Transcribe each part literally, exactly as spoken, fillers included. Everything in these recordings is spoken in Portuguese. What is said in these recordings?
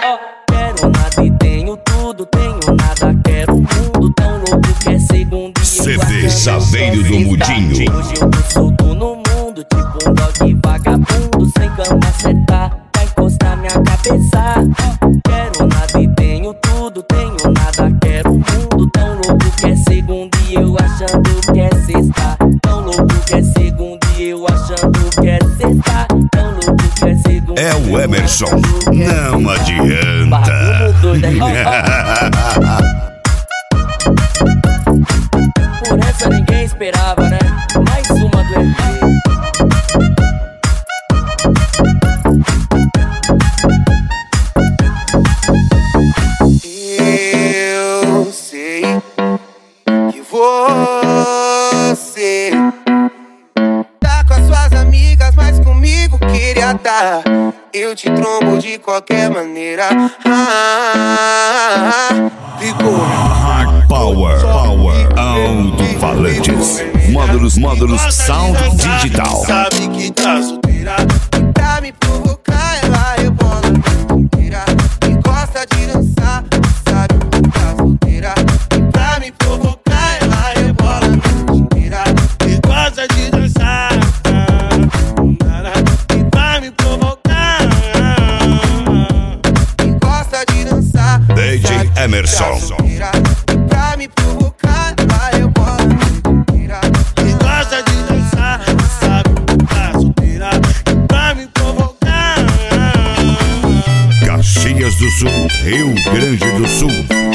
Quero nada e tenho tudo, tenho nada, quero o mundo tão louco que é segundo e C D Chaveiro do Mudinho. Hoje eu tô solto no mundo, tipo um dog vagabundo, sem cama setar, pra encostar minha cabeça. Quero nada e tenho tudo, tenho nada, quero o mundo tão louco que é segundo e eu achando que é sexta. Tão louco que é segundo e eu achando que é sexta. Tão louco que é segundo. É o Emerson, não adianta. Por essa ninguém esperava, né? Mais uma do R P. Eu sei que você tá com as suas amigas, mas comigo queria tá. Eu te trombo de qualquer maneira. Ah, ficou. Hard Power, Power, alto-falantes, módulos, módulos, sound digital. Sabe que tá solteira, pra me provocar ela rebola inteira. E gosta de dançar, sabe que tá solteira, pra me provocar ela rebola inteira. E gosta de dançar, e pra me provocar. E gosta de dançar, D J Emerson. pra me provocar ela rebola inteira. E gosta de dançar, sabe que tá solteira, pra me provocar. Caxias do Sul, Rio Grande do Sul.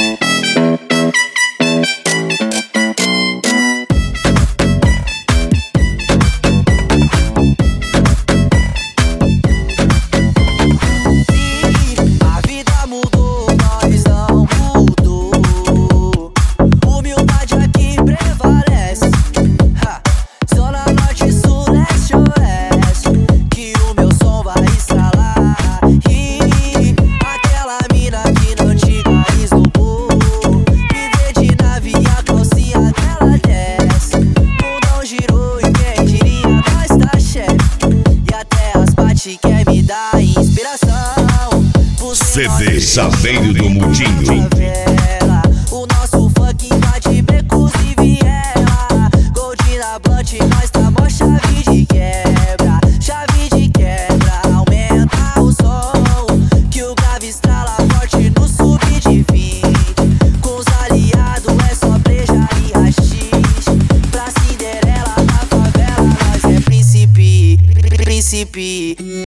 A vida mudou, nós não mudou. Humildade aqui prevalece. Ha. Zona norte, sul, leste, oeste, que o meu som vai estralar. E aquela mina que não te isolou, viver de nave e a calcinha dela desce. O mundão girou e quem diria nós tá chefe. E até as partes quer me dar inspiração. C D Chaveiro do Mudinho.